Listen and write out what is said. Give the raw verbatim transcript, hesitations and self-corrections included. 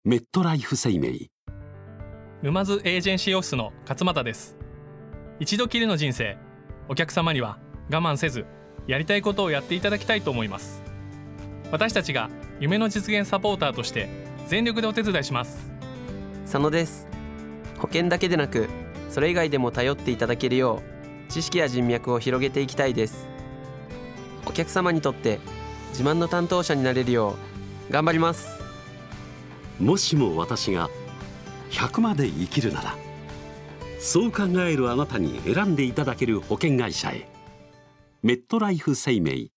メットライフ生命。 沼津エージェンシーオフィスの勝又です。一度きりの人生、お客様には我慢せずやりたいことをやっていただきたいと思います。私たちが夢の実現サポーターとして全力でお手伝いします。 佐野です。保険だけでなくそれ以外でも頼っていただけるよう知識や人脈を広げていきたいです。お客様にとって自慢の担当者になれるよう頑張ります。 もしも私がひゃくまで生きるなら、そう考えるあなたに選んでいただける保険会社へ。メットライフ生命